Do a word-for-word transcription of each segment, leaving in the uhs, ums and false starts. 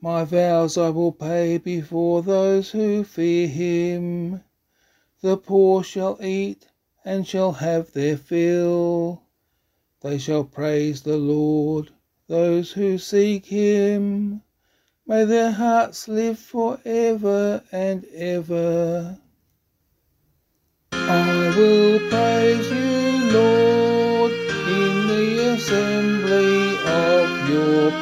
My vows I will pay before those who fear him. The poor shall eat and shall have their fill. They shall praise the Lord, those who seek him. May their hearts live for ever and ever. I will praise you, Lord, in the assembly of your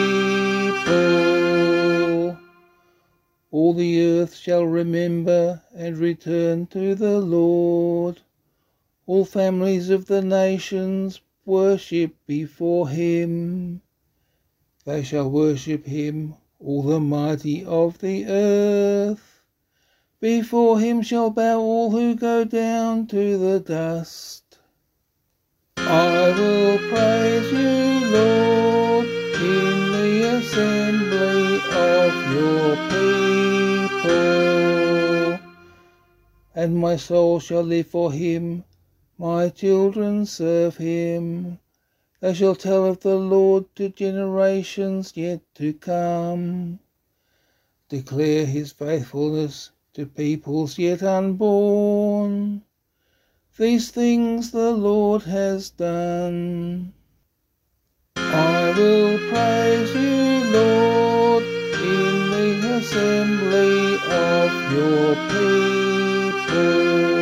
people. All the earth shall remember and return to the Lord. All families of the nations worship before him. They shall worship him, all the mighty of the earth. Before him shall bow all who go down to the dust. I will praise you, Lord, in the assembly of your people. And my soul shall live for him, my children serve him. They shall tell of the Lord to generations yet to come. Declare his faithfulness to peoples yet unborn. These things the Lord has done. I will praise you, Lord, in the assembly of your people.